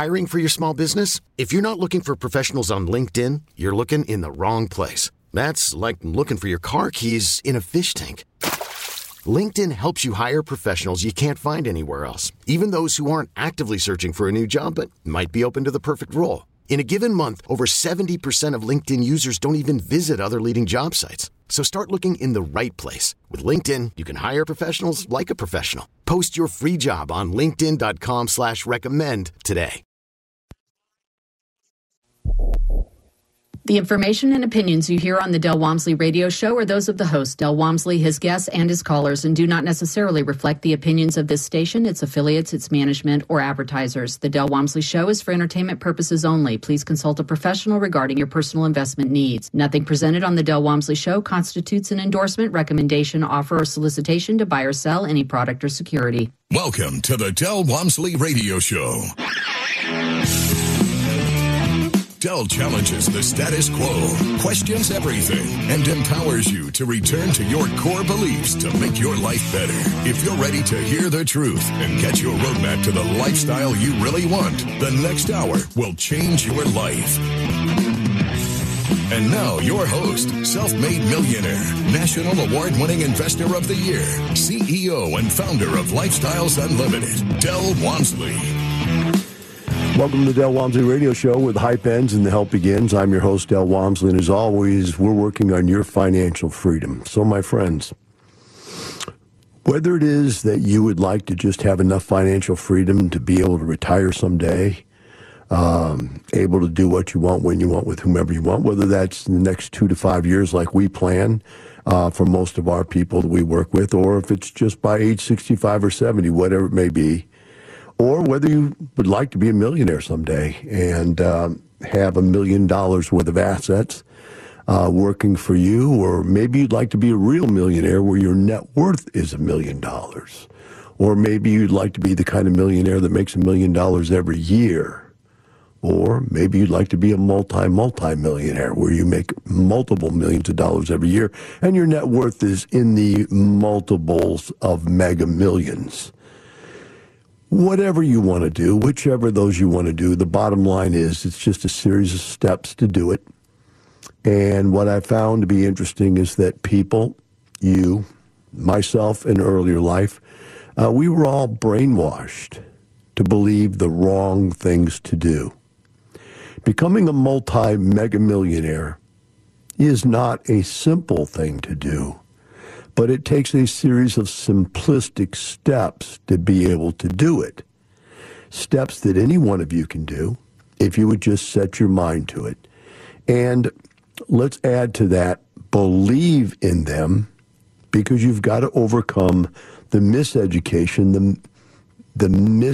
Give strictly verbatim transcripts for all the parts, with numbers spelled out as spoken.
Hiring for your small business? If you're not looking for professionals on LinkedIn, you're looking in the wrong place. That's like looking for your car keys in a fish tank. LinkedIn helps you hire professionals you can't find anywhere else, even those who aren't actively searching for a new job but might be open to the perfect role. In a given month, over seventy percent of LinkedIn users don't even visit other leading job sites. So start looking in the right place. With LinkedIn, you can hire professionals like a professional. Post your free job on linkedin.com slash recommend today. The information and opinions you hear on the Del Walmsley radio show are those of the host, Del Walmsley, his guests, and his callers, and do not necessarily reflect the opinions of this station, its affiliates, its management, or advertisers. The Del Walmsley show is for entertainment purposes only. Please consult a professional regarding your personal investment needs. Nothing presented on the Del Walmsley show constitutes an endorsement, recommendation, offer, or solicitation to buy or sell any product or security. Welcome to the Del Walmsley radio show. Del challenges the status quo, questions everything, and empowers you to return to your core beliefs to make your life better. If you're ready to hear the truth and get your roadmap to the lifestyle you really want, the next hour will change your life. And now, your host, self-made millionaire, national award-winning investor of the year, C E O and founder of Lifestyles Unlimited, Del Walmsley. Welcome to the Del Walmsley Radio Show, where the hype ends and the help begins. I'm your host, Del Walmsley, and as always, we're working on your financial freedom. So, my friends, whether it is that you would like to just have enough financial freedom to be able to retire someday, um, able to do what you want, when you want, with whomever you want, whether that's in the next two to five years like we plan uh, for most of our people that we work with, or if it's just by age sixty-five or seventy, whatever it may be, or whether you would like to be a millionaire someday and um, have a million dollars worth of assets uh, working for you, or maybe you'd like to be a real millionaire where your net worth is a million dollars, or maybe you'd like to be the kind of millionaire that makes a million dollars every year, or maybe you'd like to be a multi, multi-millionaire where you make multiple millions of dollars every year and your net worth is in the multiples of mega millions. Whatever you want to do, whichever of those you want to do, the bottom line is it's just a series of steps to do it. And what I found to be interesting is that people, you, myself in earlier life, uh, we were all brainwashed to believe the wrong things to do. Becoming a multi-mega millionaire is not a simple thing to do, but it takes a series of simplistic steps to be able to do it. Steps that any one of you can do if you would just set your mind to it. And let's add to that, believe in them, because you've got to overcome the miseducation, the, the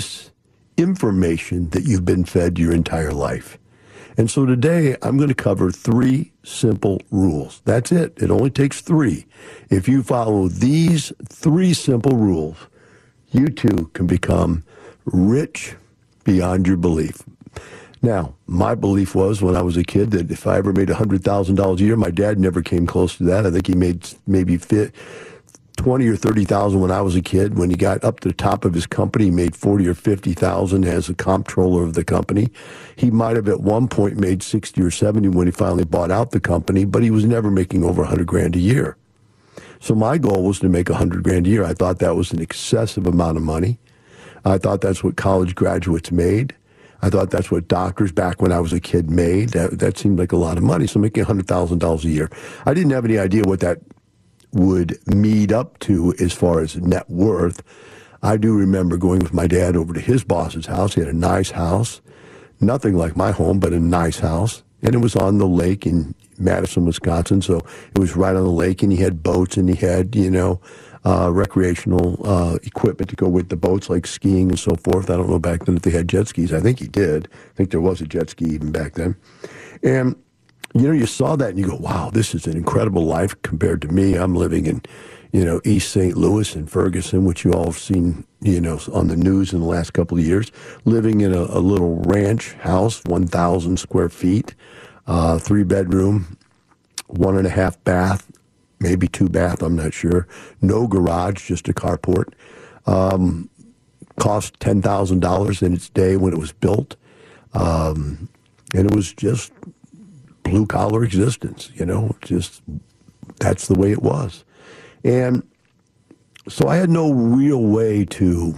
misinformation that you've been fed your entire life. And so today, I'm going to cover three simple rules. That's it. It only takes three. If you follow these three simple rules, you too can become rich beyond your belief. Now, my belief was when I was a kid that if I ever made one hundred thousand dollars a year, my dad never came close to that. I think he made maybe fit. twenty or thirty thousand when I was a kid. When he got up to the top of his company, he made forty or fifty thousand as a comptroller of the company. He might have at one point made sixty or seventy when he finally bought out the company, but he was never making over a hundred grand a year. So my goal was to make a hundred grand a year. I thought that was an excessive amount of money. I thought that's what college graduates made. I thought that's what doctors back when I was a kid made. That, that seemed like a lot of money. So making a hundred thousand dollars a year. I didn't have any idea what that would meet up to as far as net worth. I do remember going with my dad over to his boss's house. He had a nice house, nothing like my home, but a nice house. And it was on the lake in Madison, Wisconsin. So it was right on the lake, and he had boats, and he had, you know, uh, recreational uh, equipment to go with the boats, like skiing and so forth. I don't know back then if they had jet skis. I think he did. I think there was a jet ski even back then. And you know, you saw that and you go, wow, this is an incredible life compared to me. I'm living in, you know, East Saint Louis and Ferguson, which you all have seen, you know, on the news in the last couple of years, living in a, a little ranch house, one thousand square feet, uh, three bedroom, one and a half bath, maybe two bath, I'm not sure. No garage, just a carport. Um, cost ten thousand dollars in its day when it was built. Um, and it was just blue-collar existence, you know, just that's the way it was. And so I had no real way to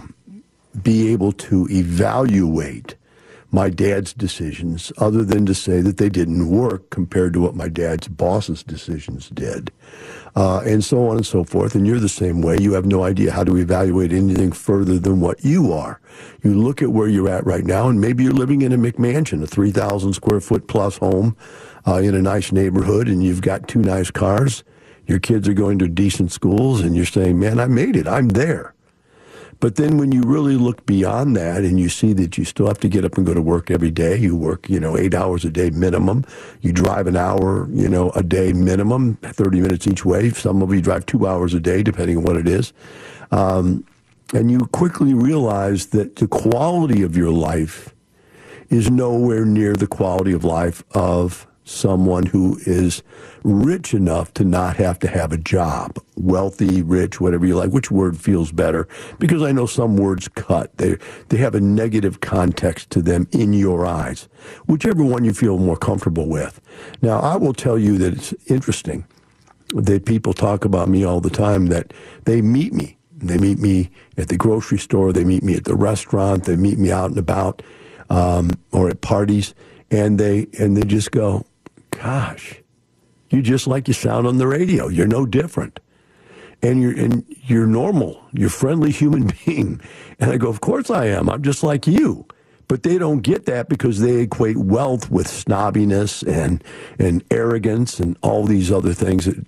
be able to evaluate my dad's decisions other than to say that they didn't work compared to what my dad's boss's decisions did, uh, and so on and so forth. And you're the same way. You have no idea how to evaluate anything further than what you are. You look at where you're at right now, and maybe you're living in a McMansion, a three thousand square foot plus home uh, in a nice neighborhood, and you've got two nice cars. Your kids are going to decent schools, and you're saying, man, I made it. I'm there. But then when you really look beyond that and you see that you still have to get up and go to work every day, you work, you know, eight hours a day minimum. You drive an hour, you know, a day minimum, thirty minutes each way. Some of you drive two hours a day, depending on what it is. Um, and you quickly realize that the quality of your life is nowhere near the quality of life of someone who is rich enough to not have to have a job. Wealthy, rich, whatever you like. Which word feels better? Because I know some words cut. They they have a negative context to them in your eyes. Whichever one you feel more comfortable with. Now, I will tell you that it's interesting that people talk about me all the time, that they meet me. They meet me at the grocery store. They meet me at the restaurant. They meet me out and about um, or at parties. And they and they just go, gosh, you just like you sound on the radio. You're no different. And you're and you're normal. You're a friendly human being. And I go, of course I am. I'm just like you. But they don't get that because they equate wealth with snobbiness and and arrogance and all these other things that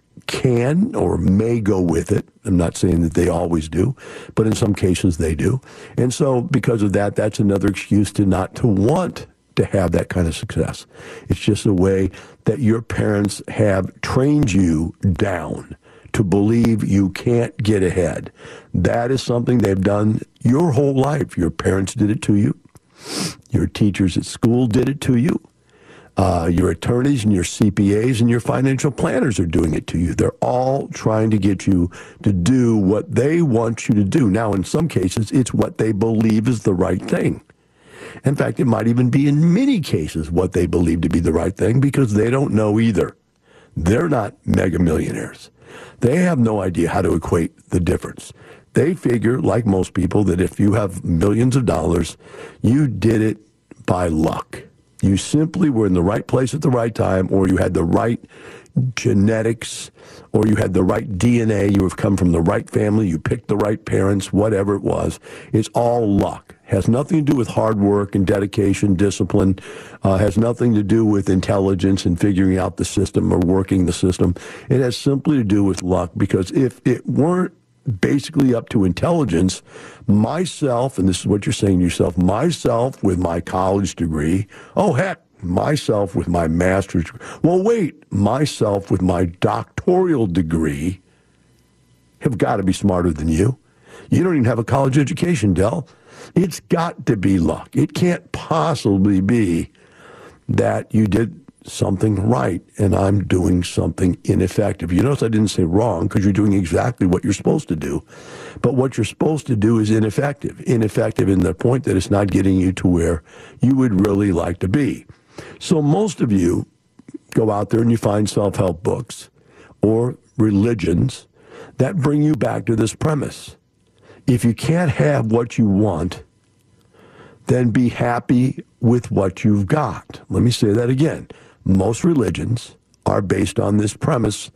can or may go with it. I'm not saying that they always do, but in some cases they do. And so because of that, that's another excuse to not to want to have that kind of success. It's just a way that your parents have trained you down to believe you can't get ahead. That is something they've done your whole life. Your parents did it to you. Your teachers at school did it to you. Uh, your attorneys and your C P As and your financial planners are doing it to you. They're all trying to get you to do what they want you to do. Now, in some cases, it's what they believe is the right thing. In fact, it might even be in many cases what they believe to be the right thing because they don't know either. They're not mega millionaires. They have no idea how to equate the difference. They figure, like most people, that if you have millions of dollars, you did it by luck. You simply were in the right place at the right time, or you had the right genetics, or you had the right D N A. You have come from the right family. You picked the right parents, whatever it was. It's all luck. Has nothing to do with hard work and dedication, discipline. Uh, has nothing to do with intelligence and figuring out the system or working the system. It has simply to do with luck, because if it weren't basically up to intelligence, myself, and this is what you're saying to yourself, myself with my college degree, oh, heck, myself with my master's degree. Well, wait, myself with my doctoral degree have got to be smarter than you. You don't even have a college education, Del. It's got to be luck. It can't possibly be that you did something right and I'm doing something ineffective. You notice I didn't say wrong, because you're doing exactly what you're supposed to do. But what you're supposed to do is ineffective. Ineffective in the point that it's not getting you to where you would really like to be. So most of you go out there and you find self-help books or religions that bring you back to this premise. If you can't have what you want, then be happy with what you've got. Let me say that again. Most religions are based on this premise,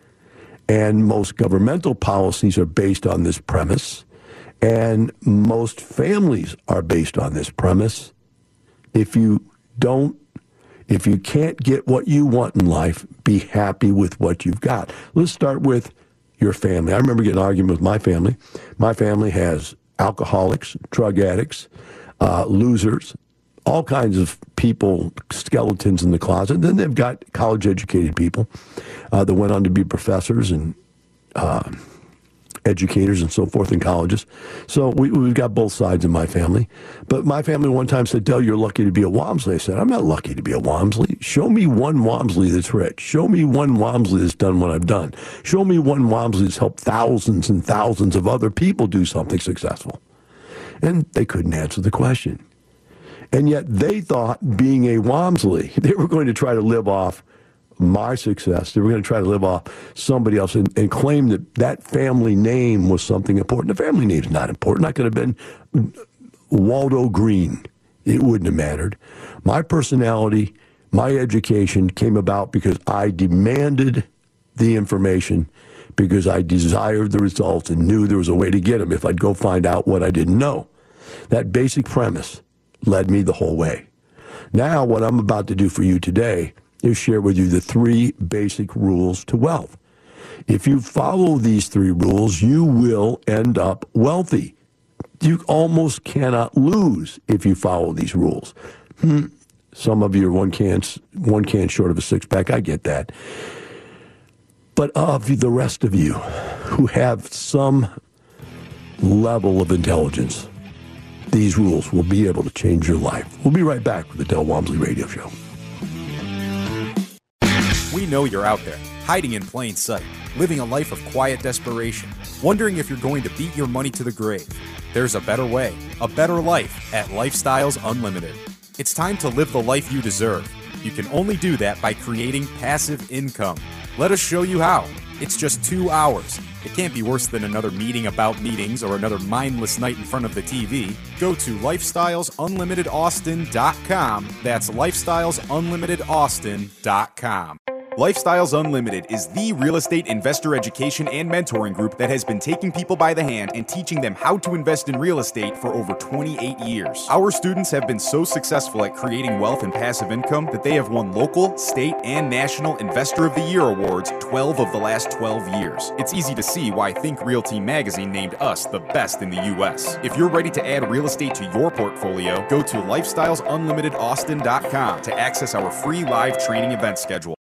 and most governmental policies are based on this premise, and most families are based on this premise. If you don't, if you can't get what you want in life, be happy with what you've got. Let's start with your family. I remember getting an argument with my family. My family has alcoholics, drug addicts, uh, losers, all kinds of people, skeletons in the closet. Then they've got college-educated people uh, that went on to be professors and uh, educators and so forth in colleges. So we, we've got both sides in my family. But my family one time said, Del, you're lucky to be a Walmsley. I said, I'm not lucky to be a Walmsley. Show me one Walmsley that's rich. Show me one Walmsley that's done what I've done. Show me one Walmsley that's helped thousands and thousands of other people do something successful. And they couldn't answer the question. And yet they thought, being a Walmsley, they were going to try to live off my success. They were going to try to live off somebody else and, and claim that that family name was something important. The family name's not important. I could have been Waldo Green. It wouldn't have mattered. My personality, my education came about because I demanded the information, because I desired the results and knew there was a way to get them if I'd go find out what I didn't know. That basic premise led me the whole way. Now, what I'm about to do for you today is share with you the three basic rules to wealth. If you follow these three rules, you will end up wealthy. You almost cannot lose if you follow these rules. Hmm. Some of you are one can, one can short of a six-pack. I get that. But of the rest of you who have some level of intelligence, these rules will be able to change your life. We'll be right back with the Del Walmsley Radio Show. We know you're out there, hiding in plain sight, living a life of quiet desperation, wondering if you're going to beat your money to the grave. There's a better way, a better life at Lifestyles Unlimited. It's time to live the life you deserve. You can only do that by creating passive income. Let us show you how. It's just two hours. It can't be worse than another meeting about meetings or another mindless night in front of the T V. Go to lifestyles unlimited austin dot com. That's lifestyles unlimited austin dot com. Lifestyles Unlimited is the real estate investor education and mentoring group that has been taking people by the hand and teaching them how to invest in real estate for over twenty-eight years. Our students have been so successful at creating wealth and passive income that they have won local, state, and national Investor of the Year awards twelve of the last twelve years. It's easy to see why Think Realty magazine named us the best in the U S. If you're ready to add real estate to your portfolio, go to lifestyles unlimited austin dot com to access our free live training event schedule.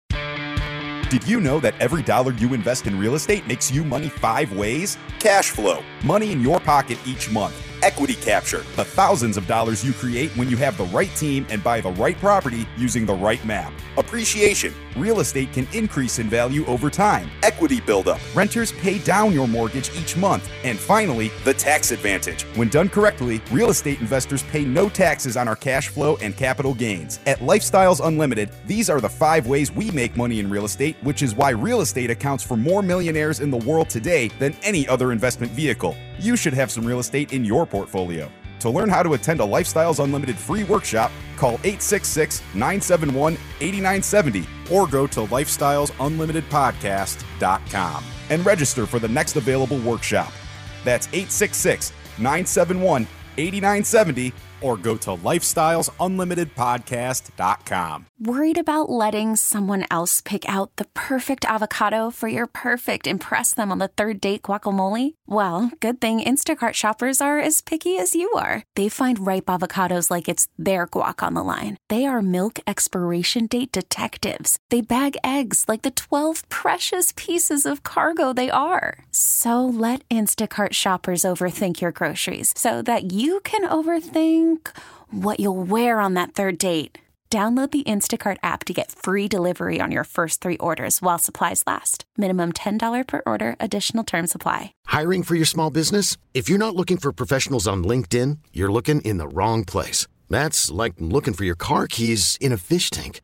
Did you know that every dollar you invest in real estate makes you money five ways? Cash flow, money in your pocket each month. Equity capture, the thousands of dollars you create when you have the right team and buy the right property using the right map. Appreciation, real estate can increase in value over time. Equity buildup, renters pay down your mortgage each month. And finally, the tax advantage. When done correctly, real estate investors pay no taxes on our cash flow and capital gains. At Lifestyles Unlimited, these are the five ways we make money in real estate, which is why real estate accounts for more millionaires in the world today than any other investment vehicle. You should have some real estate in your portfolio. To learn how to attend a Lifestyles Unlimited free workshop, call eight six six, nine seven one, eight nine seven zero or go to lifestyles unlimited podcast dot com and register for the next available workshop. That's eight six six, nine seven one, eight nine seven zero or go to lifestyles unlimited podcast dot com. Worried about letting someone else pick out the perfect avocado for your perfect impress them on the third date guacamole? Well, good thing Instacart shoppers are as picky as you are. They find ripe avocados like it's their guac on the line. They are milk expiration date detectives. They bag eggs like the twelve precious pieces of cargo they are. So let Instacart shoppers overthink your groceries so that you can overthink what you'll wear on that third date. Download the Instacart app to get free delivery on your first three orders while supplies last. Minimum ten dollars per order. Additional terms apply. Hiring for your small business? If you're not looking for professionals on LinkedIn, you're looking in the wrong place. That's like looking for your car keys in a fish tank.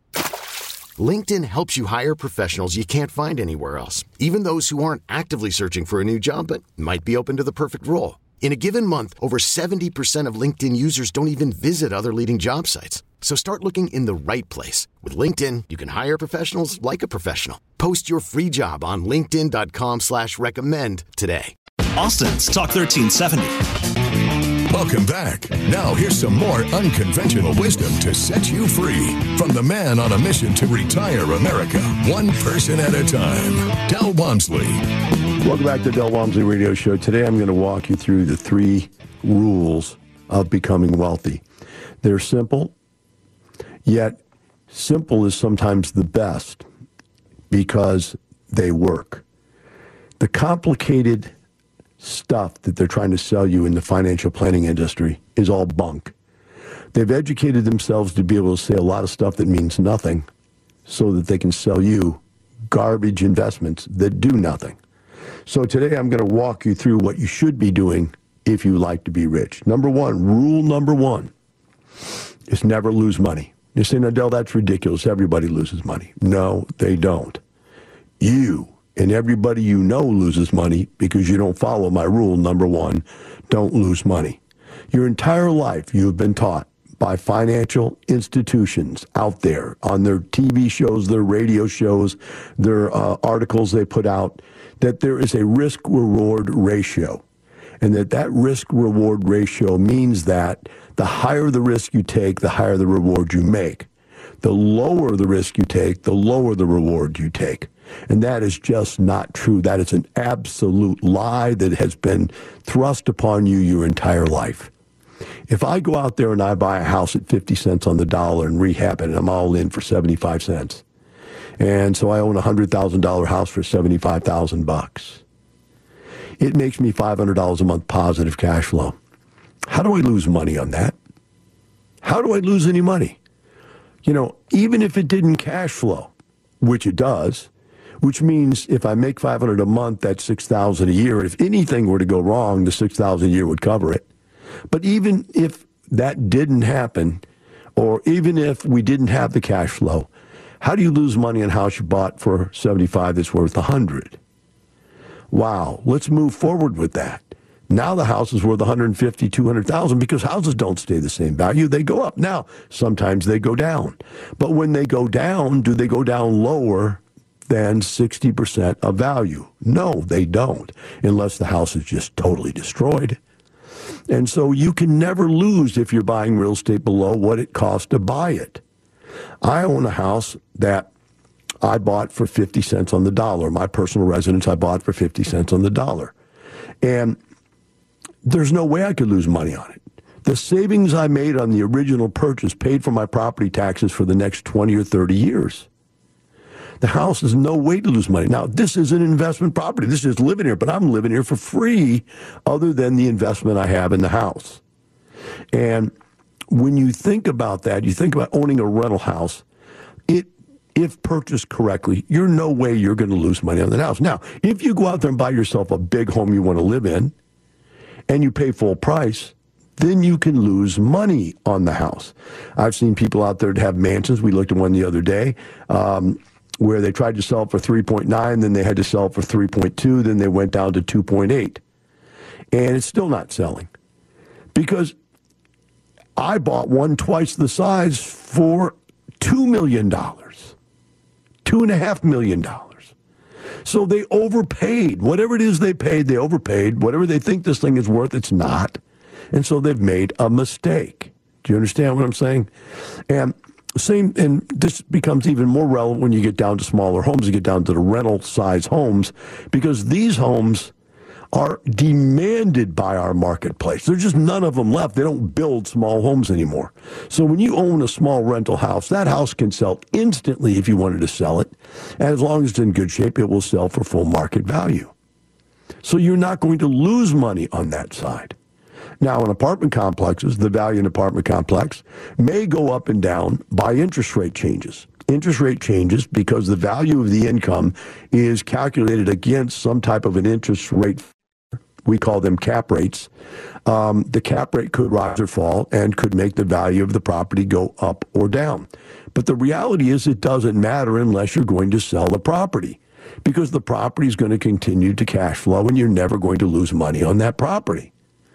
LinkedIn helps you hire professionals you can't find anywhere else, even those who aren't actively searching for a new job but might be open to the perfect role. In a given month, over seventy percent of LinkedIn users don't even visit other leading job sites. So start looking in the right place. With LinkedIn, you can hire professionals like a professional. Post your free job on linkedin dot com slash recommend today. Austin's Talk thirteen seventy. Welcome back. Now here's some more unconventional wisdom to set you free from the man on a mission to retire America, one person at a time, Del Walmsley. Welcome back to the Del Walmsley Radio Show. Today I'm going to walk you through the three rules of becoming wealthy. They're simple, yet simple is sometimes the best because they work. The complicated stuff that they're trying to sell you in the financial planning industry is all bunk. They've educated themselves to be able to say a lot of stuff that means nothing so that they can sell you garbage investments that do nothing. So today I'm going to walk you through what you should be doing if you like to be rich. Number one, rule number one, is never lose money. You say, no, Del, that's ridiculous. Everybody loses money. No, they don't. You and everybody you know loses money because you don't follow my rule, number one, don't lose money. Your entire life you have been taught by financial institutions out there on their T V shows, their radio shows, their uh, articles they put out, that there is a risk-reward ratio. And that that risk-reward ratio means that the higher the risk you take, the higher the reward you make. The lower the risk you take, the lower the reward you take. And that is just not true. That is an absolute lie that has been thrust upon you your entire life. If I go out there and I buy a house at fifty cents on the dollar and rehab it, and I'm all in for seventy-five cents, and so I own a one hundred thousand dollars house for seventy-five thousand bucks, it makes me five hundred dollars a month positive cash flow. How do I lose money on that? How do I lose any money? You know, even if it didn't cash flow, which it does, which means if I make five hundred dollars a month, that's six thousand dollars a year. If anything were to go wrong, the six thousand dollars a year would cover it. But even if that didn't happen, or even if we didn't have the cash flow, how do you lose money on a house you bought for seventy-five that's worth one hundred? Wow, let's move forward with that. Now the house is worth one hundred fifty thousand, two hundred thousand because houses don't stay the same value. They go up. Now, sometimes they go down. But when they go down, do they go down lower than sixty percent of value? No, they don't, unless the house is just totally destroyed. And so you can never lose if you're buying real estate below what it costs to buy it. I own a house that I bought for fifty cents on the dollar. My personal residence I bought for fifty cents on the dollar. And there's no way I could lose money on it. The savings I made on the original purchase paid for my property taxes for the next twenty or thirty years. The house is no way to lose money. Now, this is an investment property. This is living here, but I'm living here for free other than the investment I have in the house. And when you think about that, you think about owning a rental house, it, if purchased correctly, you're no way you're going to lose money on the house. Now, if you go out there and buy yourself a big home you want to live in and you pay full price, then you can lose money on the house. I've seen people out there that have mansions. We looked at one the other day. Um, where they tried to sell it for three point nine, then they had to sell it for three point two, then they went down to two point eight. And it's still not selling. Because I bought one twice the size for two million dollars. two point five million dollars. So they overpaid. Whatever it is they paid, they overpaid. Whatever they think this thing is worth, it's not. And so they've made a mistake. Do you understand what I'm saying? And Same, and this becomes even more relevant when you get down to smaller homes, you get down to the rental size homes, because these homes are demanded by our marketplace. There's just none of them left. They don't build small homes anymore. So when you own a small rental house, that house can sell instantly if you wanted to sell it. And as long as it's in good shape, it will sell for full market value. So you're not going to lose money on that side. Now, in apartment complexes, the value in an apartment complex may go up and down by interest rate changes. Interest rate changes because the value of the income is calculated against some type of an interest rate. We call them cap rates. Um, the cap rate could rise or fall and could make the value of the property go up or down. But the reality is it doesn't matter unless you're going to sell the property, because the property is going to continue to cash flow and you're never going to lose money on that property.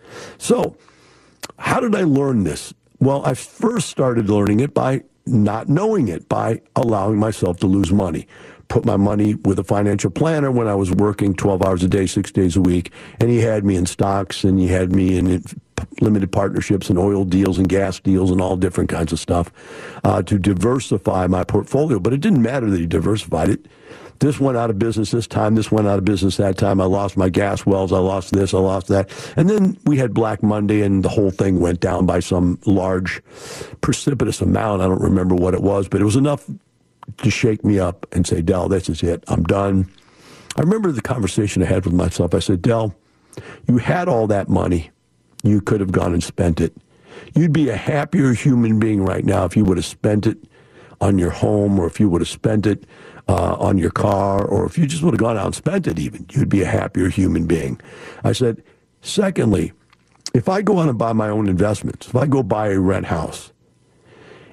So, how did I learn this? Well, I first started learning it by not knowing it, by allowing myself to lose money. Put my money with a financial planner when I was working twelve hours a day, six days a week, and he had me in stocks, and he had me in limited partnerships and oil deals and gas deals and all different kinds of stuff uh, to diversify my portfolio. But it didn't matter that he diversified it. This went out of business this time, this went out of business that time. I lost my gas wells, I lost this, I lost that. And then we had Black Monday and the whole thing went down by some large, precipitous amount. I don't remember what it was, but it was enough to shake me up and say, Del, this is it. I'm done. I remember the conversation I had with myself. I said, Del, you had all that money. You could have gone and spent it. You'd be a happier human being right now if you would have spent it on your home, or if you would have spent it uh, on your car, or if you just would have gone out and spent it even, you'd be a happier human being. I said, secondly, if I go out and buy my own investments, if I go buy a rent house,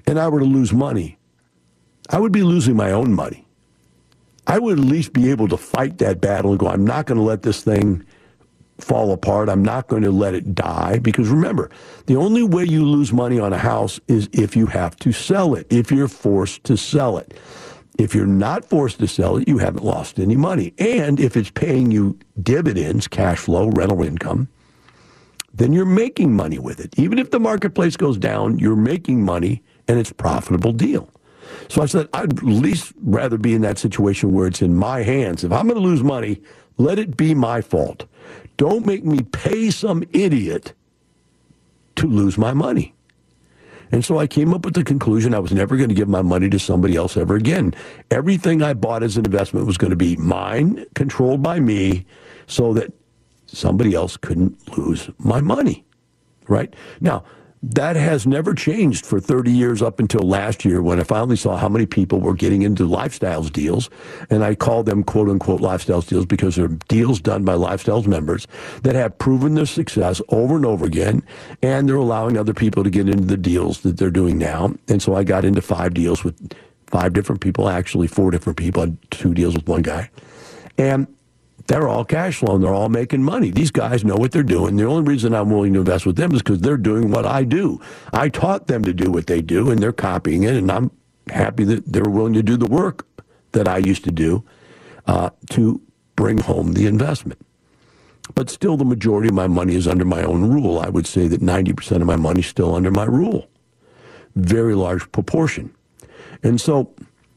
and I were to lose money, I would be losing my own money. I would at least be able to fight that battle and go, I'm not going to let this thing fall apart. I'm not going to let it die. Because remember, the only way you lose money on a house is if you have to sell it, if you're forced to sell it. If you're not forced to sell it, you haven't lost any money. And if it's paying you dividends, cash flow, rental income, then you're making money with it. Even if the marketplace goes down, you're making money and it's a profitable deal. So I said, I'd at least rather be in that situation where it's in my hands. If I'm going to lose money, let it be my fault. Don't make me pay some idiot to lose my money. And so I came up with the conclusion I was never going to give my money to somebody else ever again. Everything I bought as an investment was going to be mine, controlled by me, so that somebody else couldn't lose my money, right? Now, that has never changed for thirty years up until last year when I finally saw how many people were getting into lifestyles deals. And I call them quote-unquote lifestyles deals because they're deals done by lifestyles members that have proven their success over and over again. And they're allowing other people to get into the deals that they're doing now. And so I got into five deals with five different people, actually four different people. I had two deals with one guy. And they're all cash flow and they're all making money. These guys know what they're doing. The only reason I'm willing to invest with them is because they're doing what I do. I taught them to do what they do and they're copying it, and I'm happy that they're willing to do the work that I used to do uh, to bring home the investment. But still, the majority of my money is under my own rule. I would say that ninety percent of my money is still under my rule. Very large proportion. And so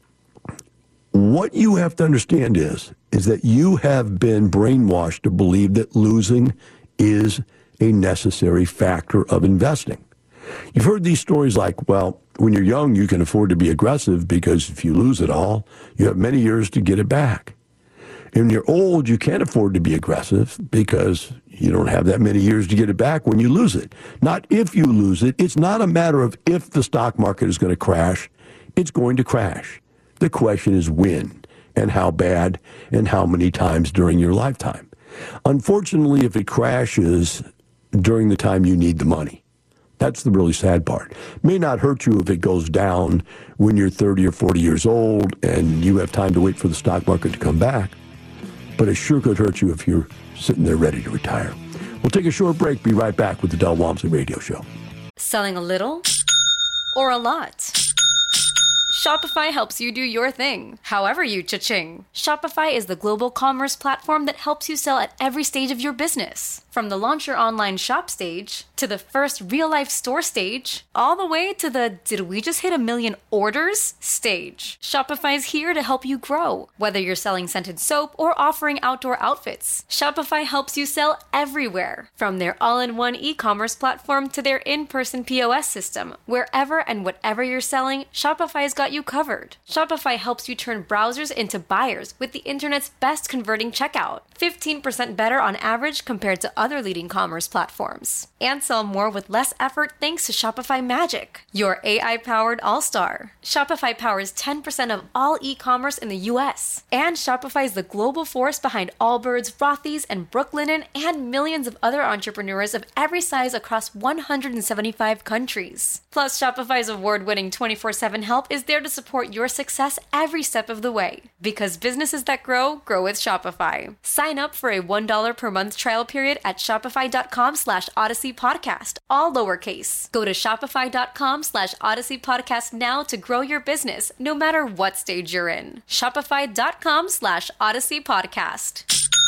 what you have to understand is, is that you have been brainwashed to believe that losing is a necessary factor of investing. You've heard these stories like, well, when you're young, you can afford to be aggressive because if you lose it all, you have many years to get it back. And when you're old, you can't afford to be aggressive because you don't have that many years to get it back when you lose it. Not if you lose it. It's not a matter of if the stock market is going to crash. It's going to crash. The question is when and how bad and how many times during your lifetime. Unfortunately, if it crashes during the time you need the money, that's the really sad part. It may not hurt you if it goes down when you're thirty or forty years old and you have time to wait for the stock market to come back, but it sure could hurt you if you're sitting there ready to retire. We'll take a short break, be right back with the Del Walmsley Radio Show. Selling a little or a lot? Shopify helps you do your thing, however you cha-ching. Shopify is the global commerce platform that helps you sell at every stage of your business. From the launch your online shop stage, to the first real-life store stage, all the way to the did we just hit a million orders stage. Shopify is here to help you grow. Whether you're selling scented soap or offering outdoor outfits, Shopify helps you sell everywhere. From their all-in-one e-commerce platform to their in-person P O S system, wherever and whatever you're selling, Shopify's got you covered. Shopify helps you turn browsers into buyers with the internet's best converting checkout. fifteen percent better on average compared to other leading commerce platforms. And sell more with less effort thanks to Shopify Magic, your A I-powered all-star. Shopify powers ten percent of all e-commerce in the U S. And Shopify is the global force behind Allbirds, Rothy's, and Brooklinen, and millions of other entrepreneurs of every size across one hundred seventy-five countries. Plus, Shopify's award-winning twenty-four seven help is there to support your success every step of the way. Because businesses that grow, grow with Shopify. Sign up for a one dollar per month trial period at shopify.com slash Odyssey Podcast, all lowercase. Go to shopify.com slash Odyssey Podcast now to grow your business, no matter what stage you're in. Shopify.com slash Odyssey Podcast.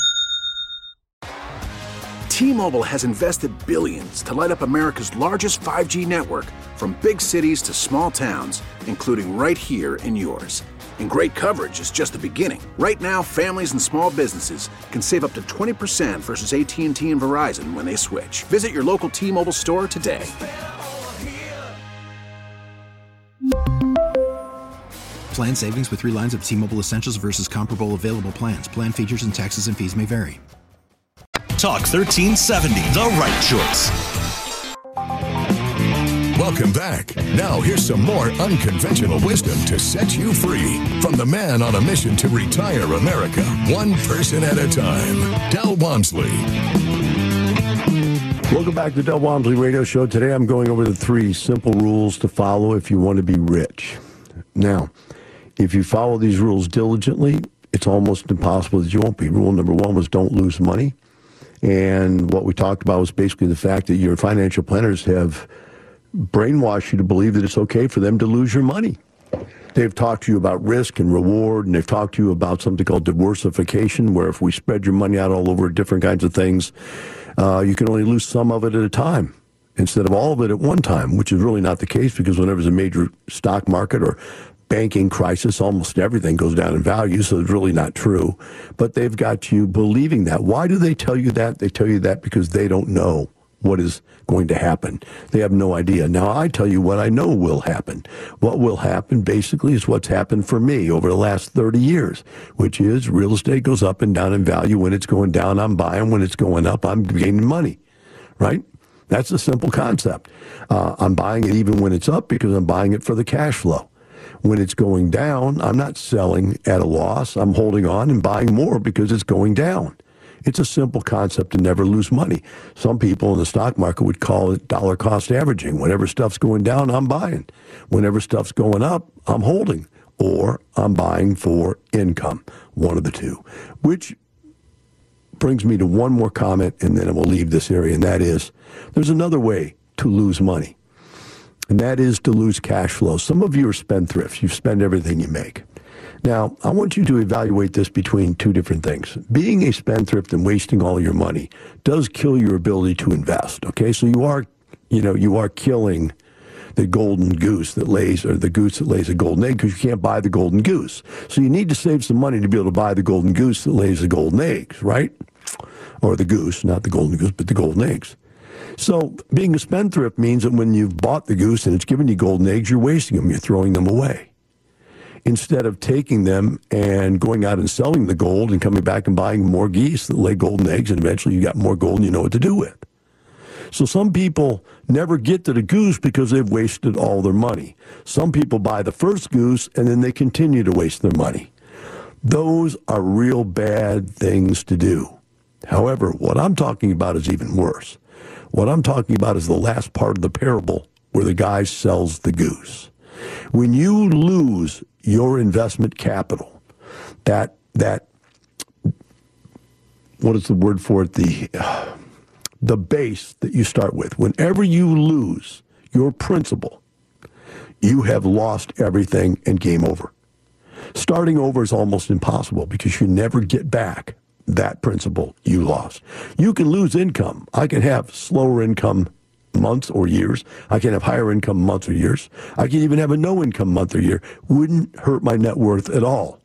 T-Mobile has invested billions to light up America's largest five G network, from big cities to small towns, including right here in yours. And great coverage is just the beginning. Right now, families and small businesses can save up to twenty percent versus A T and T and Verizon when they switch. Visit your local T-Mobile store today. Plan savings with three lines of T-Mobile Essentials versus comparable available plans. Plan features and taxes and fees may vary. Talk thirteen seventy, the right choice. Welcome back. Now here's some more unconventional wisdom to set you free from the man on a mission to retire America, one person at a time, Del Walmsley. Welcome back to the Del Walmsley Radio Show. Today I'm going over the three simple rules to follow if you want to be rich. Now, if you follow these rules diligently, it's almost impossible that you won't be. Rule number one was don't lose money. And what we talked about was basically the fact that your financial planners have brainwashed you to believe that it's okay for them to lose your money. They've talked to you about risk and reward, and they've talked to you about something called diversification, where if we spread your money out all over different kinds of things, uh, you can only lose some of it at a time instead of all of it at one time, which is really not the case, because whenever there's a major stock market or banking crisis, almost everything goes down in value, so it's really not true. But they've got you believing that. Why do they tell you that? They tell you that because they don't know what is going to happen. They have no idea. Now, I tell you what I know will happen. What will happen basically is what's happened for me over the last thirty years, which is real estate goes up and down in value. When it's going down, I'm buying. When it's going up, I'm gaining money, right? That's a simple concept. Uh, I'm buying it even when it's up because I'm buying it for the cash flow. When it's going down, I'm not selling at a loss. I'm holding on and buying more because it's going down. It's a simple concept to never lose money. Some people in the stock market would call it dollar cost averaging. Whenever stuff's going down, I'm buying. Whenever stuff's going up, I'm holding. Or I'm buying for income, one of the two. Which brings me to one more comment, and then I will leave this area, and that is there's another way to lose money, and that is to lose cash flow. Some of you are spendthrifts. You spend everything you make. Now, I want you to evaluate this between two different things. Being a spendthrift and wasting all your money does kill your ability to invest, okay? So you are, you know, you are killing the golden goose that lays, or the goose that lays a golden egg, because you can't buy the golden goose. So you need to save some money to be able to buy the golden goose that lays the golden eggs, right? Or the goose, not the golden goose, but the golden eggs. So being a spendthrift means that when you've bought the goose and it's giving you golden eggs, you're wasting them, you're throwing them away, instead of taking them and going out and selling the gold and coming back and buying more geese that lay golden eggs, and eventually you got more gold and you know what to do with. So some people never get to the goose because they've wasted all their money. Some people buy the first goose and then they continue to waste their money. Those are real bad things to do. However, what I'm talking about is even worse. What I'm talking about is the last part of the parable where the guy sells the goose. When you lose your investment capital, that, that what is the word for it? The, uh, the base that you start with. Whenever you lose your principal, you have lost everything and game over. Starting over is almost impossible because you never get back that principal you lost. You can lose income. I can have slower income months or years. I can have higher income months or years. I can even have a no income month or year. Wouldn't hurt my net worth at all.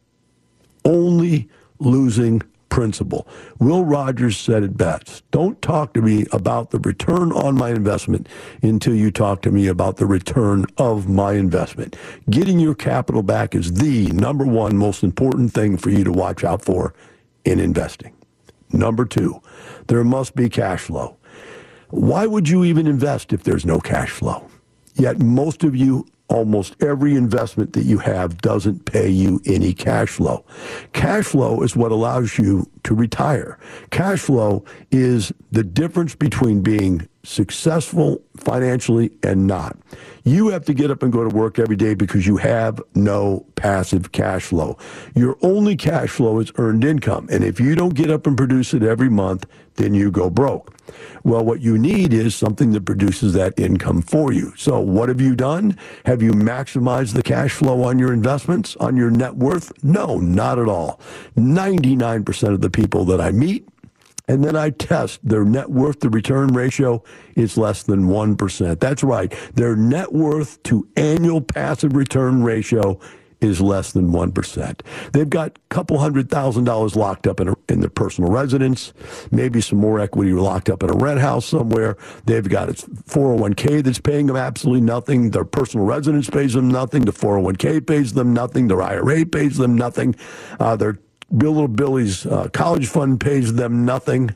Only losing principal. Will Rogers said it best. Don't talk to me about the return on my investment until you talk to me about the return of my investment. Getting your capital back is the number one most important thing for you to watch out for in investing. Number two, there must be cash flow. Why would you even invest if there's no cash flow? Yet most of you, almost every investment that you have doesn't pay you any cash flow. Cash flow is what allows you to retire. Cash flow is the difference between being successful financially and not. You have to get up and go to work every day because you have no passive cash flow. Your only cash flow is earned income. And if you don't get up and produce it every month, then you go broke. Well, what you need is something that produces that income for you. So what have you done? Have you maximized the cash flow on your investments, on your net worth? No, not at all. ninety-nine percent of the people that I meet and then I test their net worth to return ratio is less than one percent. That's right. Their net worth to annual passive return ratio is less than one percent. They've got a couple hundred thousand dollars locked up in, a, in their personal residence, maybe some more equity locked up in a rent house somewhere. They've got a four oh one k that's paying them absolutely nothing. Their personal residence pays them nothing. The four oh one k pays them nothing. Their I R A pays them nothing. Uh, their Bill Little Billy's uh, college fund pays them nothing.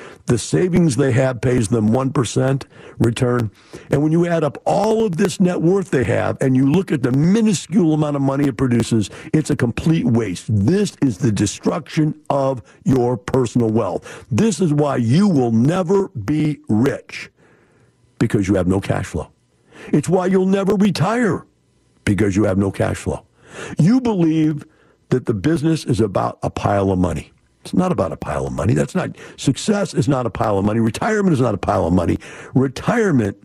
The savings they have pays them one percent return. And when you add up all of this net worth they have and you look at the minuscule amount of money it produces, it's a complete waste. This is the destruction of your personal wealth. This is why you will never be rich, because you have no cash flow. It's why you'll never retire, because you have no cash flow. You believe that the business is about a pile of money. It's not about a pile of money. That's not, success is not a pile of money. Retirement is not a pile of money. Retirement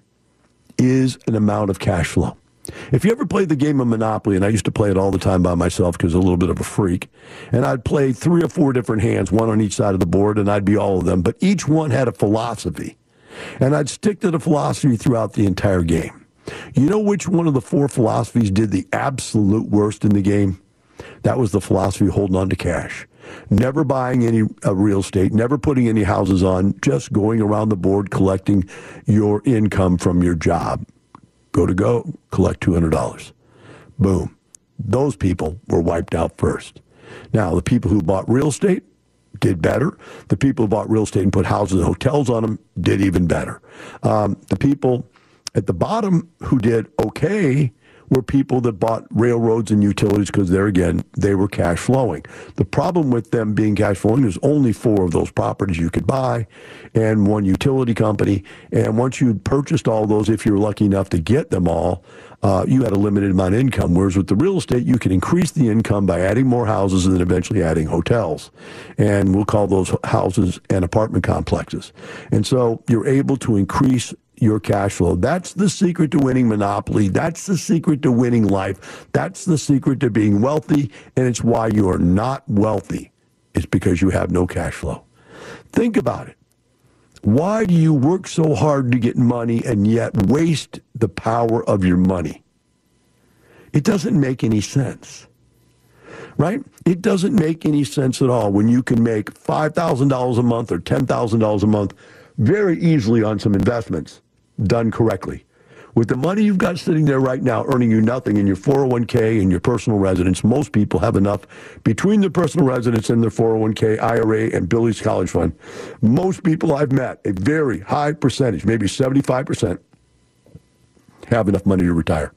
is an amount of cash flow. If you ever played the game of Monopoly, and I used to play it all the time by myself because I'm a little bit of a freak, and I'd play three or four different hands, one on each side of the board, and I'd be all of them, but each one had a philosophy. And I'd stick to the philosophy throughout the entire game. You know which one of the four philosophies did the absolute worst in the game? That was the philosophy of holding on to cash. Never buying any uh, real estate, never putting any houses on, just going around the board collecting your income from your job. Go to go, collect two hundred dollars. Boom. Those people were wiped out first. Now, the people who bought real estate did better. The people who bought real estate and put houses and hotels on them did even better. Um, the people at the bottom who did okay were people that bought railroads and utilities because there again, they were cash flowing. The problem with them being cash flowing, there's only four of those properties you could buy and one utility company. And once you'd purchased all those, if you were lucky enough to get them all, uh, you had a limited amount of income. Whereas with the real estate, you can increase the income by adding more houses and then eventually adding hotels. And we'll call those houses and apartment complexes. And so you're able to increase your cash flow. That's the secret to winning Monopoly. That's the secret to winning life. That's the secret to being wealthy, and it's why you are not wealthy. It's because you have no cash flow. Think about it. Why do you work so hard to get money and yet waste the power of your money? It doesn't make any sense, right? It doesn't make any sense at all when you can make five thousand dollars a month or ten thousand dollars a month very easily on some investments done correctly. With the money you've got sitting there right now earning you nothing in your four oh one k and your personal residence, most people have enough between their personal residence and their four oh one k, I R A, and Billy's College Fund. Most people I've met, a very high percentage, maybe seventy-five percent, have enough money to retire.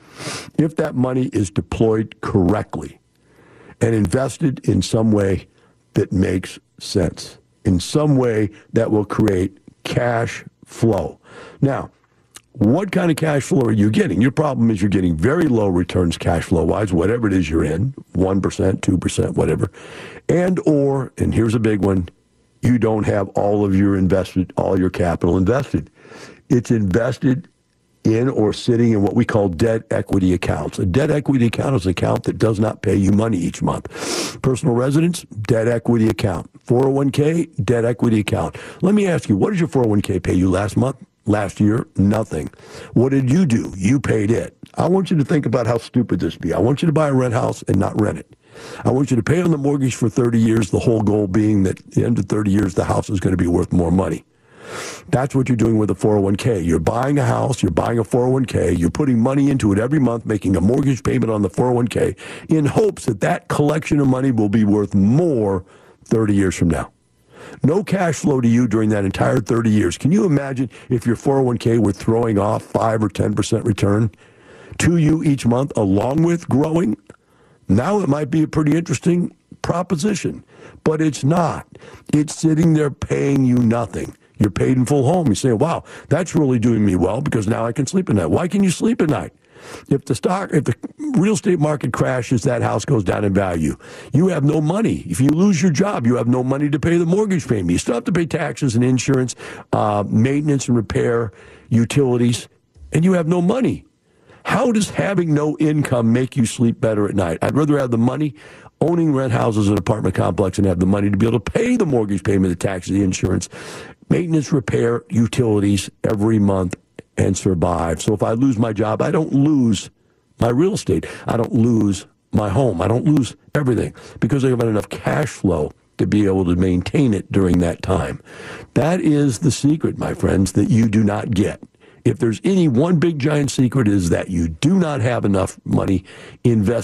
If that money is deployed correctly and invested in some way that makes sense, in some way that will create cash flow. Now, what kind of cash flow are you getting? Your problem is you're getting very low returns cash flow-wise, whatever it is you're in, one percent, two percent, whatever. And or, and here's a big one, you don't have all of your invested, all your capital invested. It's invested in or sitting in what we call debt equity accounts. A debt equity account is an account that does not pay you money each month. Personal residence, debt equity account. four oh one k, debt equity account. Let me ask you, what did your four oh one k pay you last month? Last year? Nothing. What did you do? You paid it. I want you to think about how stupid this be. I want you to buy a rent house and not rent it. I want you to pay on the mortgage for thirty years, the whole goal being that at the end of thirty years, the house is going to be worth more money. That's what you're doing with a four oh one k. You're buying a house, you're buying a four oh one k, you're putting money into it every month, making a mortgage payment on the four oh one k in hopes that that collection of money will be worth more thirty years from now. No cash flow to you during that entire thirty years. Can you imagine if your four oh one k were throwing off five or ten percent return to you each month along with growing? Now it might be a pretty interesting proposition, but it's not. It's sitting there paying you nothing. You're paid in full home. You say, wow, that's really doing me well because now I can sleep at night. Why can you sleep at night? If the stock, if the real estate market crashes, that house goes down in value. You have no money. If you lose your job, you have no money to pay the mortgage payment. You still have to pay taxes and insurance, uh, maintenance and repair, utilities, and you have no money. How does having no income make you sleep better at night? I'd rather have the money owning rent houses and apartment complex and have the money to be able to pay the mortgage payment, the taxes, the insurance, maintenance, repair, utilities every month and survive. So if I lose my job, I don't lose my real estate. I don't lose my home. I don't lose everything because I have enough cash flow to be able to maintain it during that time. That is the secret, my friends, that you do not get. If there's any one big giant secret is that you do not have enough money invested in cash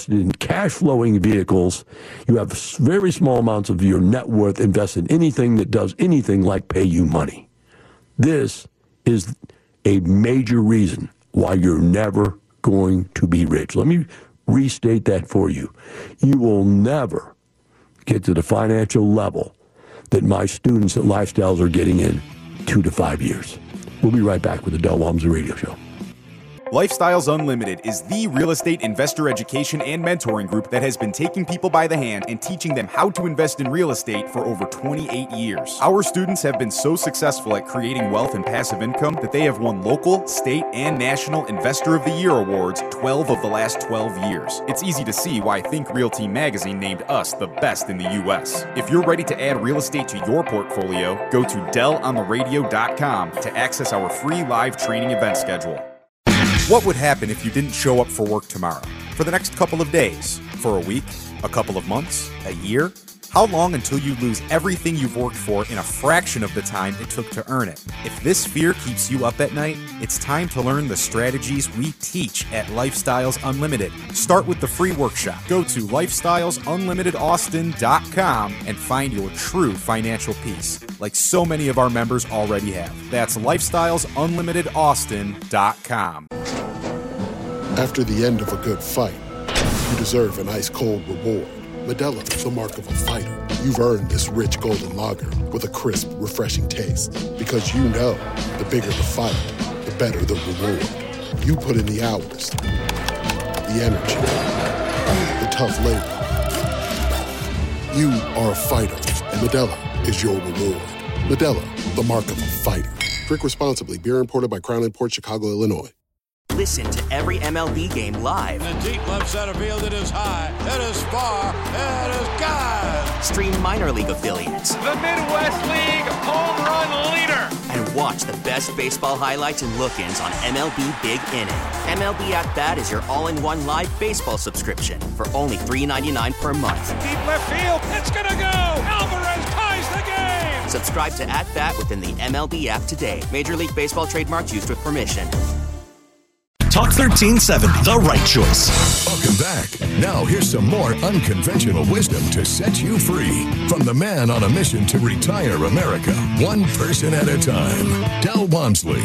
cash flowing vehicles. You have very small amounts of your net worth invested in anything that does anything like pay you money. This is a major reason why you're never going to be rich. Let me restate that for you. You will never get to the financial level that my students at Lifestyles are getting in two to five years. We'll be right back with the Del Walmsley Radio Show. Lifestyles Unlimited is the real estate investor education and mentoring group that has been taking people by the hand and teaching them how to invest in real estate for over twenty-eight years. Our students have been so successful at creating wealth and passive income that they have won local, state, and national Investor of the Year awards twelve of the last twelve years. It's easy to see why Think Realty magazine named us the best in the U S. If you're ready to add real estate to your portfolio, go to del on the radio dot com to access our free live training event schedule. What would happen if you didn't show up for work tomorrow? For the next couple of days? For a week? A couple of months? A year? How long until you lose everything you've worked for in a fraction of the time it took to earn it? If this fear keeps you up at night, it's time to learn the strategies we teach at Lifestyles Unlimited. Start with the free workshop. Go to lifestyles unlimited austin dot com and find your true financial peace, like so many of our members already have. That's lifestyles unlimited austin dot com. After the end of a good fight, you deserve an ice-cold reward. Modelo, the mark of a fighter. You've earned this rich golden lager with a crisp, refreshing taste. Because you know, the bigger the fight, the better the reward. You put in the hours, the energy, the tough labor. You are a fighter, and Modelo is your reward. Modelo, the mark of a fighter. Drink responsibly. Beer imported by Crown Imports, Chicago, Illinois. Listen to every M L B game live. In the deep left center field, it is high, it is far, it is gone. Stream minor league affiliates. The Midwest League home run leader. And watch the best baseball highlights and look-ins on M L B Big Inning. M L B At Bat is your all-in-one live baseball subscription for only three ninety-nine per month. Deep left field, it's gonna go. Alvarez ties the game. Subscribe to At Bat within the M L B app today. Major League Baseball trademarks used with permission. Talk thirteen seventy, the right choice. Welcome back. Now here's some more unconventional wisdom to set you free. From the man on a mission to retire America, one person at a time, Del Walmsley.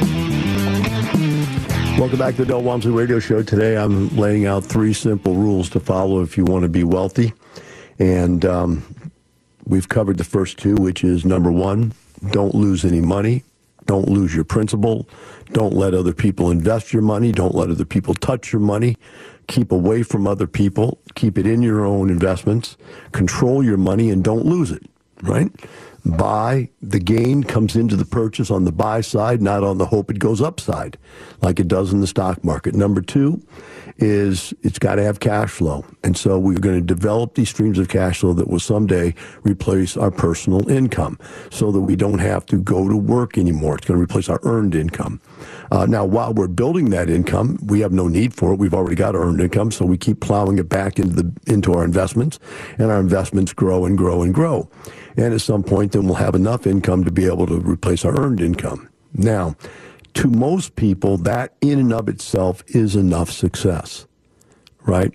Welcome back to the Del Walmsley Radio Show. Today I'm laying out three simple rules to follow if you want to be wealthy. And um, we've covered the first two, which is number one, don't lose any money. Don't lose your principal. Don't let other people invest your money. Don't let other people touch your money. Keep away from other people. Keep it in your own investments. Control your money and don't lose it, right? Buy. The gain comes into the purchase on the buy side, not on the hope it goes up side, like it does in the stock market. Number two is it's got to have cash flow. And so we're going to develop these streams of cash flow that will someday replace our personal income so that we don't have to go to work anymore. It's going to replace our earned income. Uh, now, while we're building that income, we have no need for it. We've already got earned income, so we keep plowing it back into the into our investments, and our investments grow and grow and grow. And at some point, then we'll have enough income to be able to replace our earned income. Now, to most people, that in and of itself is enough success, right?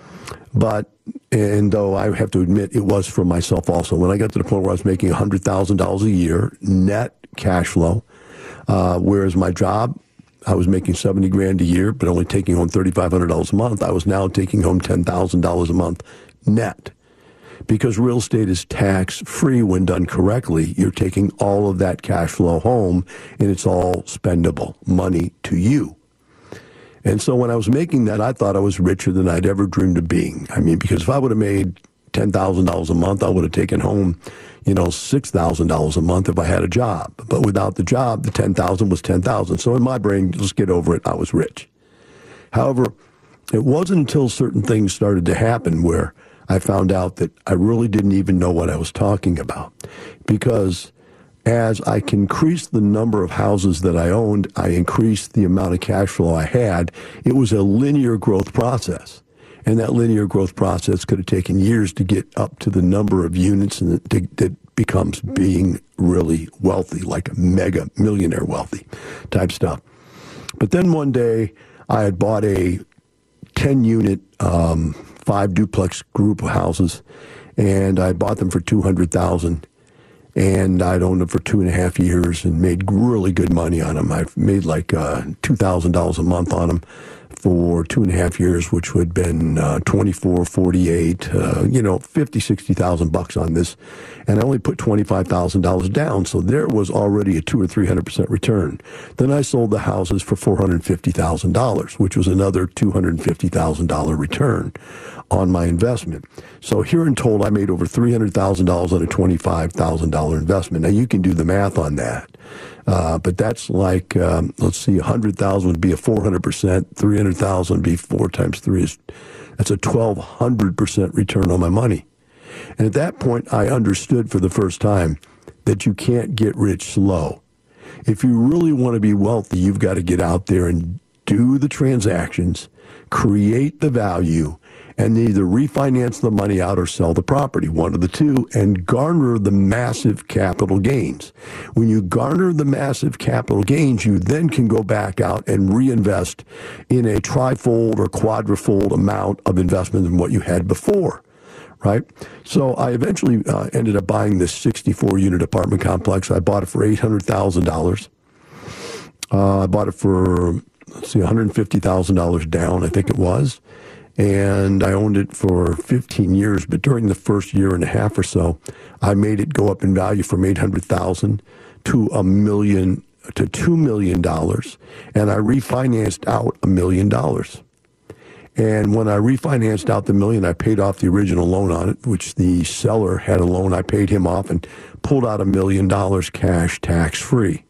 But, and though I have to admit it was for myself also, when I got to the point where I was making one hundred thousand dollars a year, net cash flow, uh, whereas my job, I was making seventy grand a year, but only taking home thirty-five hundred dollars a month, I was now taking home ten thousand dollars a month net. Because real estate is tax-free when done correctly, you're taking all of that cash flow home, and it's all spendable money to you. And so when I was making that, I thought I was richer than I'd ever dreamed of being. I mean, because if I would have made ten thousand dollars a month, I would have taken home, you know, six thousand dollars a month if I had a job. But without the job, the ten thousand dollars was ten thousand dollars. So in my brain, just get over it, I was rich. However, it wasn't until certain things started to happen where I found out that I really didn't even know what I was talking about. Because as I increased the number of houses that I owned, I increased the amount of cash flow I had. It was a linear growth process. And that linear growth process could have taken years to get up to the number of units and that, that becomes being really wealthy, like a mega millionaire wealthy type stuff. But then one day I had bought a ten unit um, five duplex group of houses, and I bought them for two hundred thousand dollars. And I'd owned them for two and a half years and made really good money on them. I've made like uh, two thousand dollars a month on them for two and a half years, which would have been uh, twenty-four, forty-eight, uh, you know, fifty, sixty thousand bucks on this. And I only put twenty-five thousand dollars down. So there was already a two or three hundred percent return. Then I sold the houses for four hundred fifty thousand dollars, which was another two hundred fifty thousand dollars return on my investment. So here in total, I made over three hundred thousand dollars on a twenty-five thousand dollars investment. Now you can do the math on that. Uh, but that's like, um, let's see, one hundred thousand would be a four hundred percent, three hundred thousand would be four times three. Is That's a twelve hundred percent return on my money. And at that point, I understood for the first time that you can't get rich slow. If you really want to be wealthy, you've got to get out there and do the transactions, create the value, and either refinance the money out or sell the property, one of the two, and garner the massive capital gains. When you garner the massive capital gains, you then can go back out and reinvest in a trifold or quadrifold amount of investment than what you had before, right? So I eventually uh, ended up buying this sixty-four unit apartment complex. I bought it for eight hundred thousand dollars. Uh, I bought it for, let's see, one hundred fifty thousand dollars down, I think it was. And I owned it for fifteen years, but during the first year and a half or so, I made it go up in value from eight hundred thousand dollars to a million to two million dollars, and I refinanced out a million dollars. And when I refinanced out the million, I paid off the original loan on it, which the seller had a loan. I paid him off and pulled out a million dollars cash tax-free.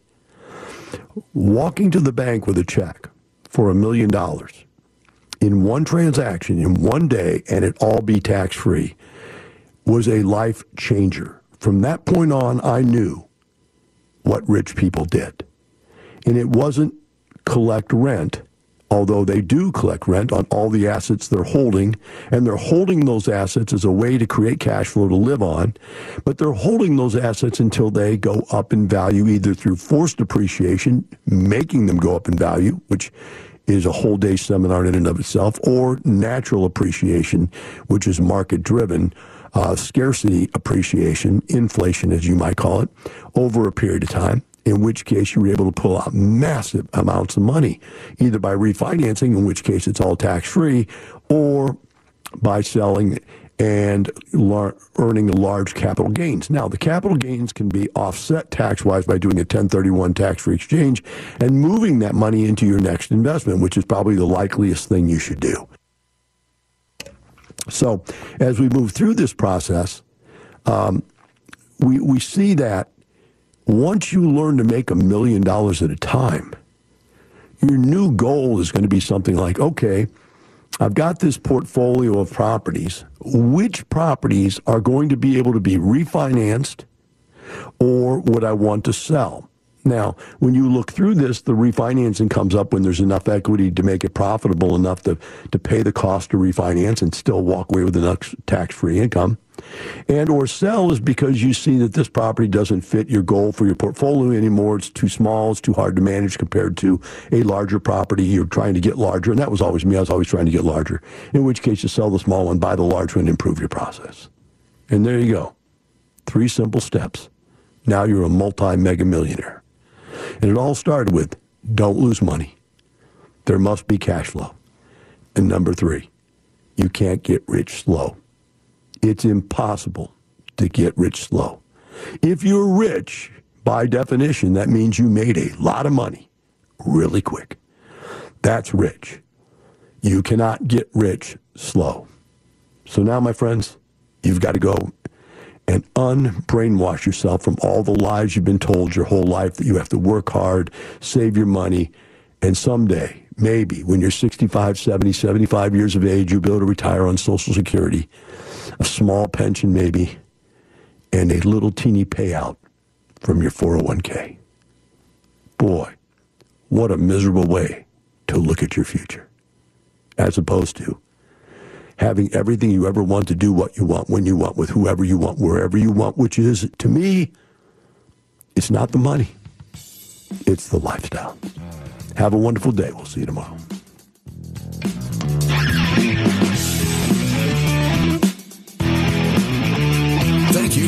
Walking to the bank with a check for a million dollars in one transaction, in one day, and it all be tax-free, was a life changer. From that point on, I knew what rich people did. And it wasn't collect rent, although they do collect rent on all the assets they're holding, and they're holding those assets as a way to create cash flow to live on, but they're holding those assets until they go up in value, either through forced appreciation, making them go up in value, which is a whole day seminar in and of itself, or natural appreciation, which is market-driven, uh, scarcity appreciation, inflation as you might call it, over a period of time, in which case you were able to pull out massive amounts of money, either by refinancing, in which case it's all tax-free, or by selling and lar- earning large capital gains. Now, the capital gains can be offset tax-wise by doing a ten thirty-one tax-free exchange and moving that money into your next investment, which is probably the likeliest thing you should do. So, as we move through this process, um, we we see that once you learn to make a million dollars at a time, your new goal is going to be something like, okay, I've got this portfolio of properties. Which properties are going to be able to be refinanced, or would I want to sell? Now, when you look through this, the refinancing comes up when there's enough equity to make it profitable enough to, to pay the cost to refinance and still walk away with enough tax-free income. And or sell is because you see that this property doesn't fit your goal for your portfolio anymore. It's too small. It's too hard to manage compared to a larger property. You're trying to get larger. And that was always me. I was always trying to get larger. In which case you sell the small one, buy the large one, and improve your process. And there you go. Three simple steps. Now you're a multi-mega millionaire. And it all started with don't lose money. There must be cash flow. And number three, you can't get rich slow. It's impossible to get rich slow. If you're rich, by definition, that means you made a lot of money really quick. That's rich. You cannot get rich slow. So now, my friends, you've got to go and unbrainwash yourself from all the lies you've been told your whole life that you have to work hard, save your money, and someday, maybe, when you're sixty-five, seventy, seventy-five years of age, you'll be able to retire on Social Security, a small pension maybe, and a little teeny payout from your four oh one k. Boy, what a miserable way to look at your future, as opposed to having everything you ever want to do what you want, when you want, with whoever you want, wherever you want, which is, to me, it's not the money, it's the lifestyle. Have a wonderful day. We'll see you tomorrow.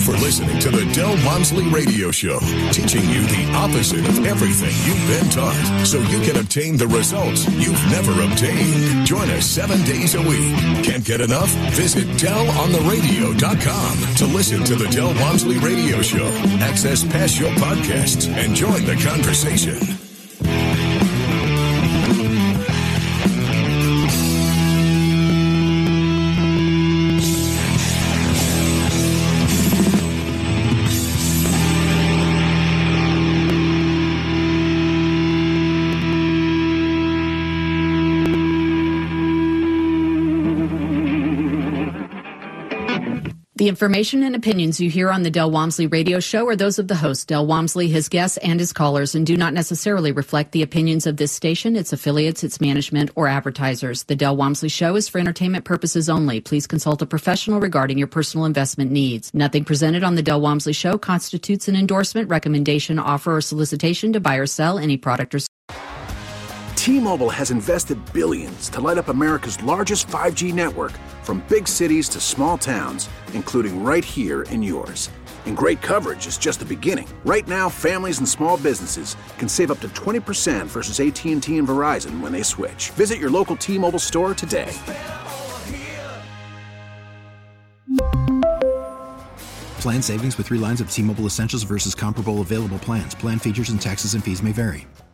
for listening to the Del Walmsley Radio Show, teaching you the opposite of everything you've been taught, so you can obtain the results you've never obtained. Join us seven days a week. Can't get enough? Visit del on the radio dot com to listen to the Del Walmsley Radio Show, access past show podcasts, and join the conversation. The information and opinions you hear on the Del Walmsley Radio Show are those of the host, Del Walmsley, his guests, and his callers, and do not necessarily reflect the opinions of this station, its affiliates, its management, or advertisers. The Del Walmsley Show is for entertainment purposes only. Please consult a professional regarding your personal investment needs. Nothing presented on the Del Walmsley Show constitutes an endorsement, recommendation, offer, or solicitation to buy or sell any product or service. T-Mobile has invested billions to light up America's largest five G network, from big cities to small towns, including right here in yours. And great coverage is just the beginning. Right now, families and small businesses can save up to twenty percent versus A T and T and Verizon when they switch. Visit your local T-Mobile store today. Plan savings with three lines of T-Mobile Essentials versus comparable available plans. Plan features and taxes and fees may vary.